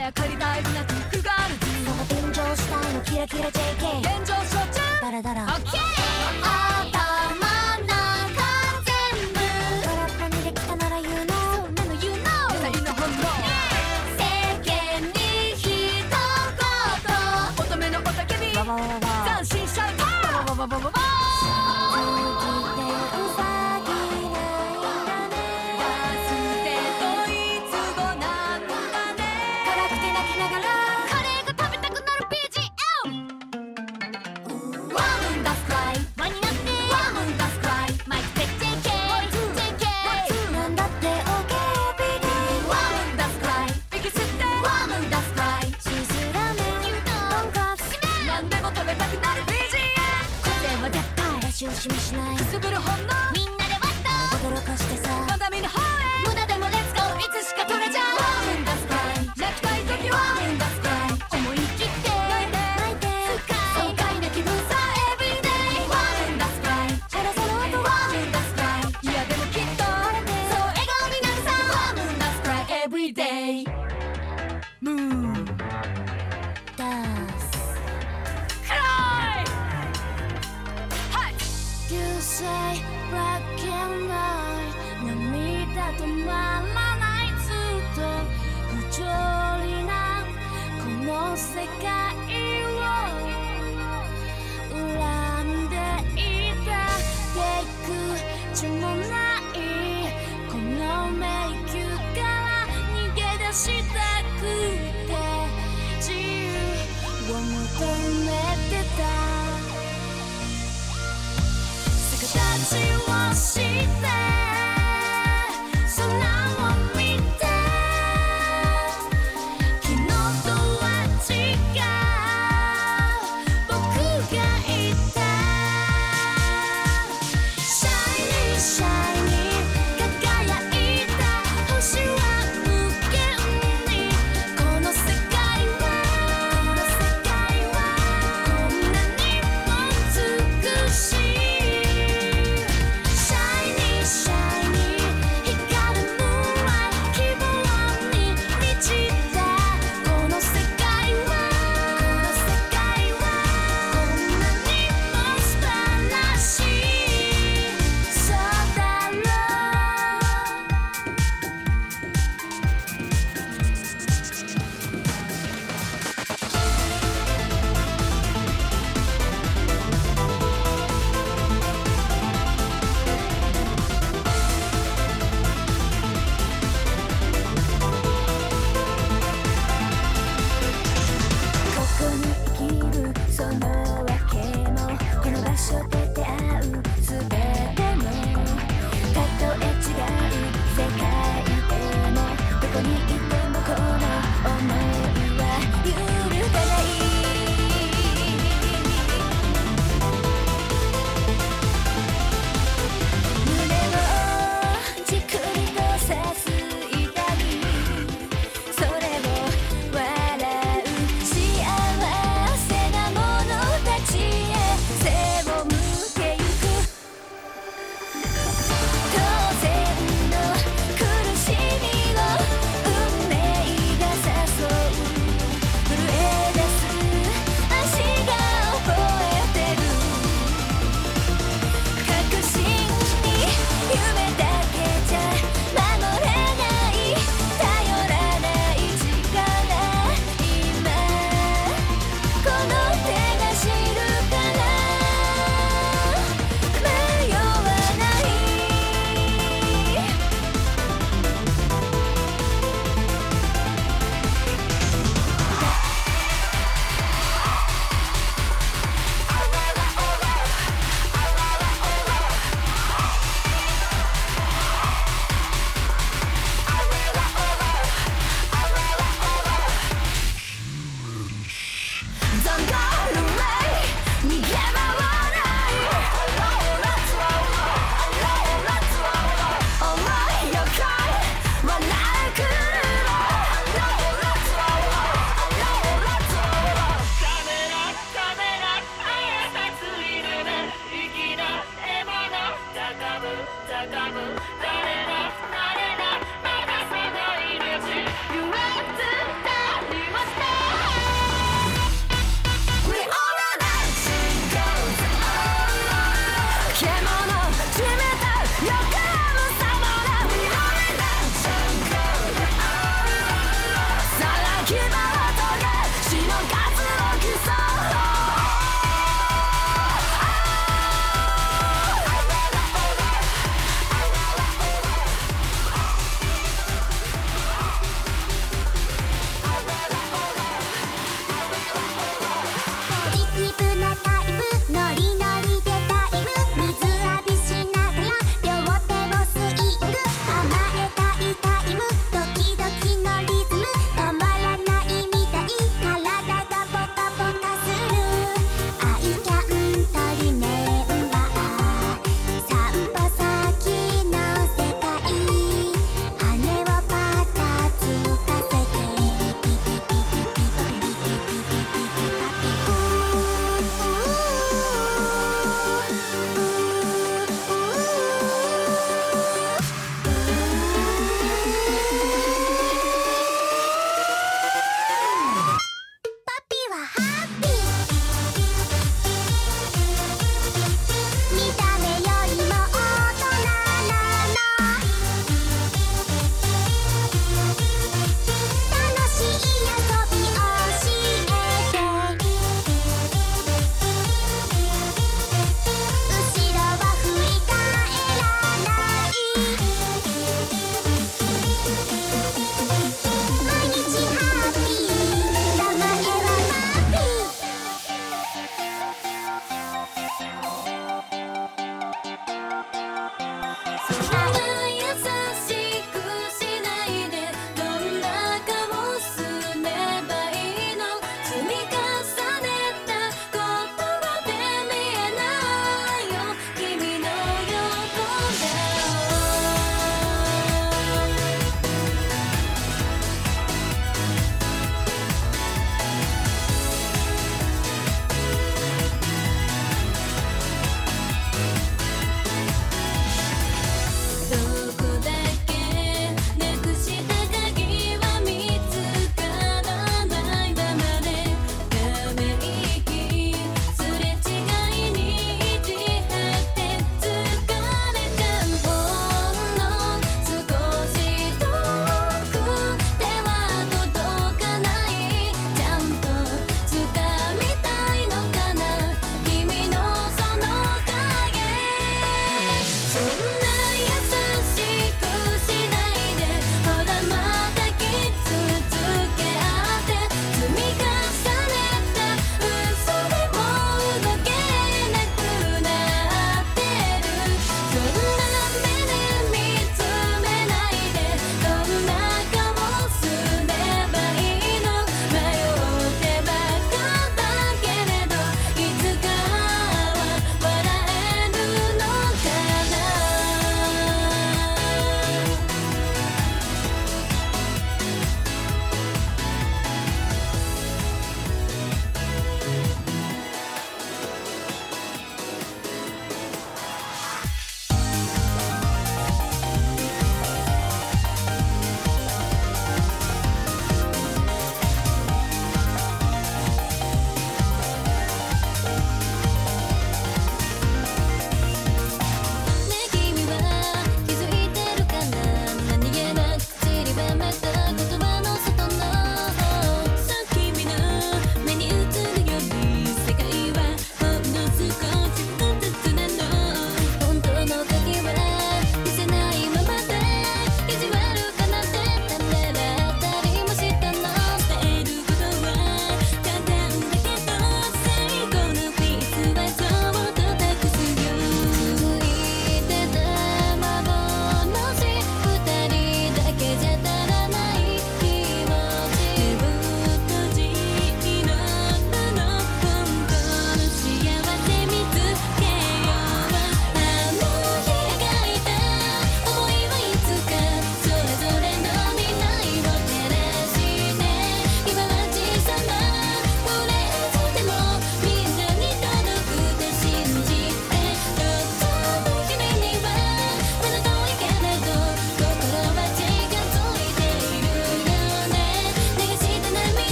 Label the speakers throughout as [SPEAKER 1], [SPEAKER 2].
[SPEAKER 1] やかりたいルナティックガールズ、
[SPEAKER 2] その便乗したいのキラキラ JK
[SPEAKER 1] 現状承知
[SPEAKER 2] ダラダラ
[SPEAKER 1] オッケー
[SPEAKER 2] 頭の中全部空っぽにできたなら言うの
[SPEAKER 1] そんなの You know 二人の本能
[SPEAKER 2] 世間に一言
[SPEAKER 1] 乙女の雄たけび
[SPEAKER 2] わわわわ
[SPEAKER 1] 斬新シャウトわわわわわわ
[SPEAKER 2] しもしない
[SPEAKER 1] くすぶる本能
[SPEAKER 2] みんなでワッと驚かしてさ
[SPEAKER 1] まだ見ぬ方へ
[SPEAKER 2] 無駄でもレッツゴーいつしか取れちゃうワームンダスクライ
[SPEAKER 1] 泣きたい時は
[SPEAKER 2] ワームンダスクライ思い切って泣いて爽快な気分さ Everyday ワームンダスクライチャラさの後ワームンダスクライ
[SPEAKER 1] いやでもきっと
[SPEAKER 2] そう笑顔になるさワームンダスクライ Everyday
[SPEAKER 1] ムーン
[SPEAKER 2] ダスYou say black and white 涙止まらないずっと不条理なこの世界を恨んでいた出口もないこの迷宮から逃げ出し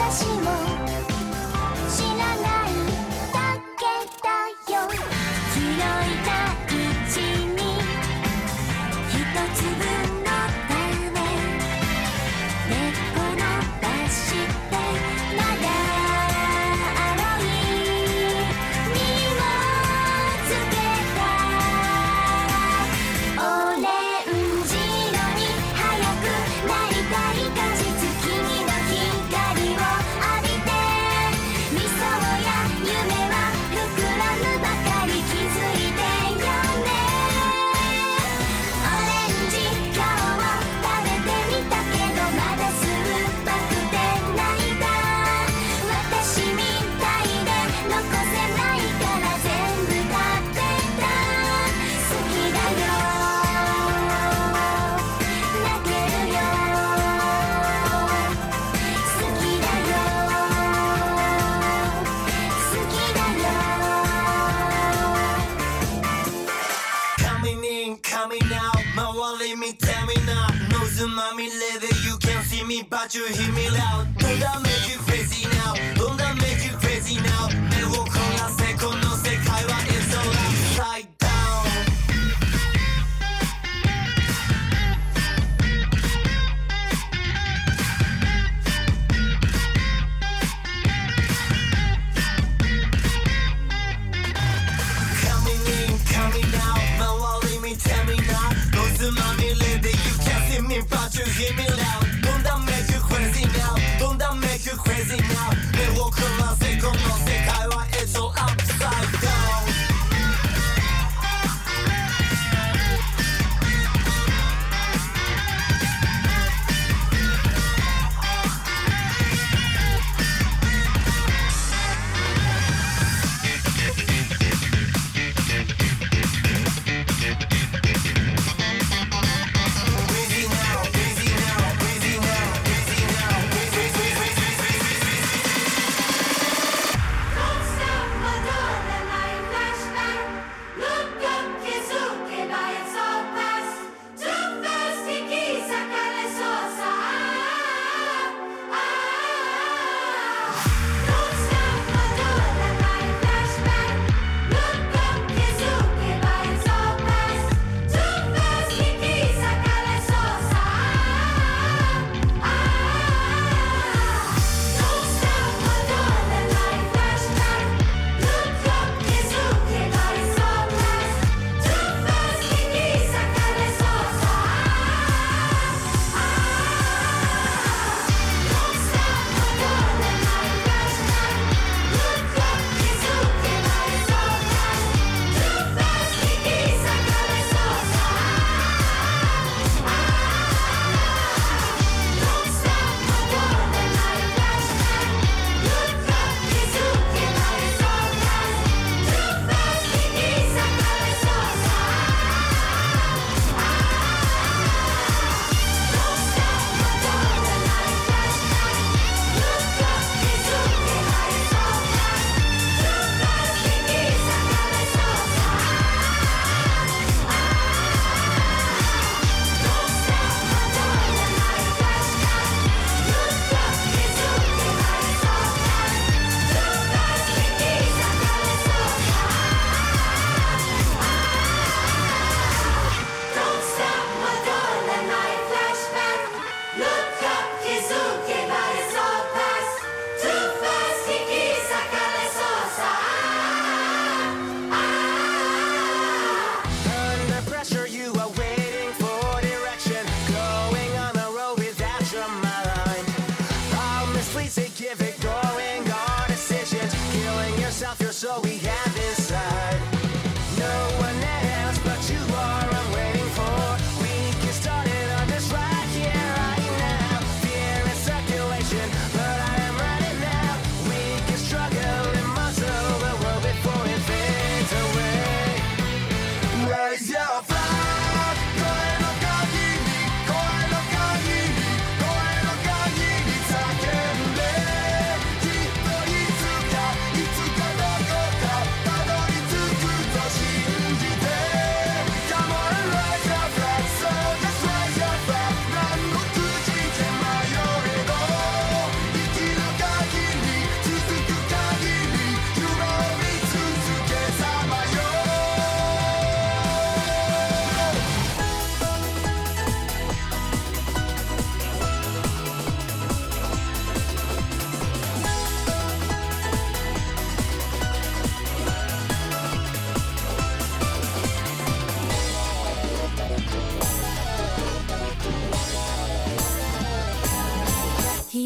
[SPEAKER 2] 私も知らないだけだよ。拾いたいうちに一粒の種根っこ伸ばしてまだ青い実をつけた。オレンジ色に早くなりたい果実、君の光を浴びて理想や夢は膨らむばかり、気づいてよね。オレンジ今日食べてみたけどまだ酸っぱくてないだ。私みたいで残せないから全部食べた。好きだよ泣けるよ好きだよ好きだよ。
[SPEAKER 3] Coming in, coming out 周り見てみなノイズまみれで You can see me but you hear me loud Don't that make you crazy now Don't that make you crazy now 目を凝らせこの世界は It's all upside down Coming in, coming out 周り見てみなノイズまみれで You can see me but you hear me loud Don't that make you crazy now Don't that make you crazy now 目を凝らせこの世界は It's all upside down Busy now, busy now, busy now, busy now, busy, busy, busy, busy, busy.
[SPEAKER 2] Don't stop my darling, I flashback. Look up, Kizuke, by it's all past. Too fast, Iki, Sakale, Sosa. Don't stop my darling, I flashback. Look up, Kizuke, by it's all past. Too fast, Iki, Sakale, Sosa. Don't stop my darling, I flashback. Look up, Kizuke, by it's all past. Too fast, Iki, Sakale, Sosa. Don't stop my darling, I flashback. Look up, Kizuke, by it's all past. Too fast, Iki, Sakale, Sosa. Don't stop my darling, I flashback. Look up, Kizuke, by it's all past. Too fast, Iki, Sakale, Sosa. Don't stop my darling, I flashback. Look up, Kizuke, by it's all past. Too fast, Iki, Sakale, Sosa. Don't stop my darling, I flashback. Look up, Kizuke, by it's all past. Too fast, Iki, Sakale, Sosa. Don't stop my darling, I flashback. Look up, Kizuke, by it's all past. Too fast, Iki, Sakale, Sosa.
[SPEAKER 3] Under pressure, you are waiting for direction. Going on the road without your mind. Promise, please say give it. Going on decisions. Killing yourself, you're so we have inside. No one else but you are. I'm waiting for. We get started on this right here, right now. Fear in circulation, but I am ready now. We can struggle and muzzle the world before it fades away. Raise your flag, 声の限り、声の限り、声の限り叫んで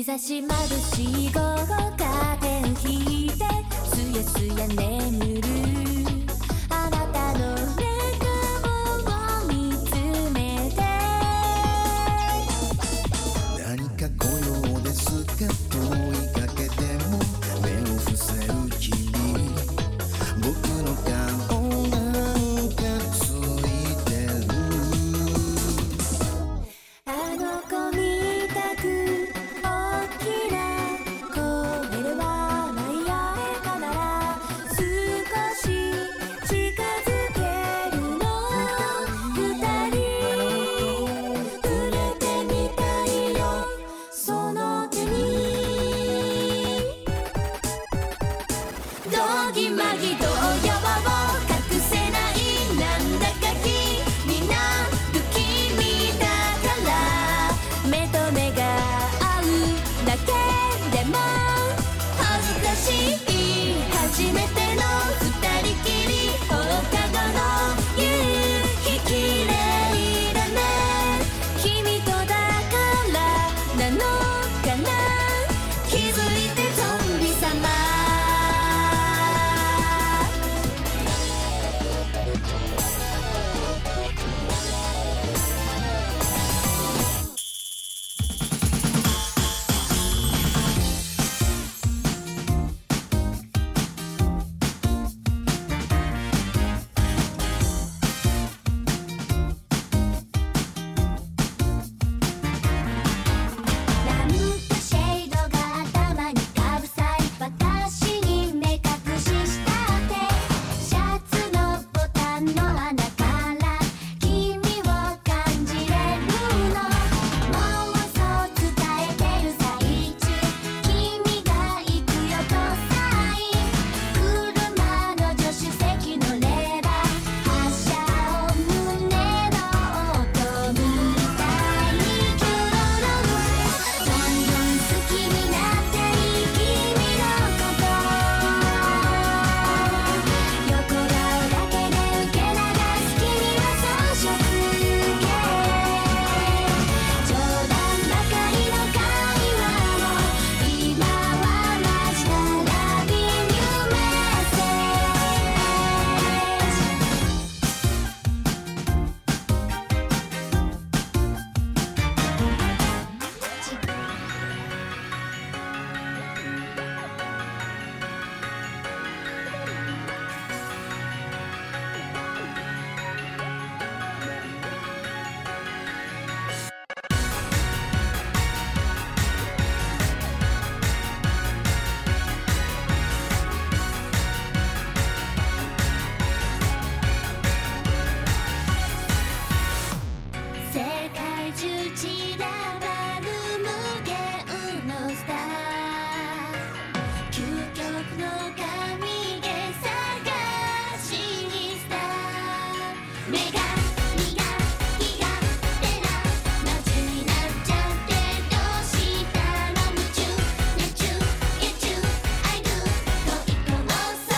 [SPEAKER 2] 差し眩しい午後カーテン引いてすやすや眠るあなたの笑顔を見つめて
[SPEAKER 4] 何か来ようですか問いかけても目を伏せる君僕の顔なんかついてる
[SPEAKER 2] あの子みたく大きな声で笑い合えたなら少し近づけるの二人触れてみたいよその手にドギマギド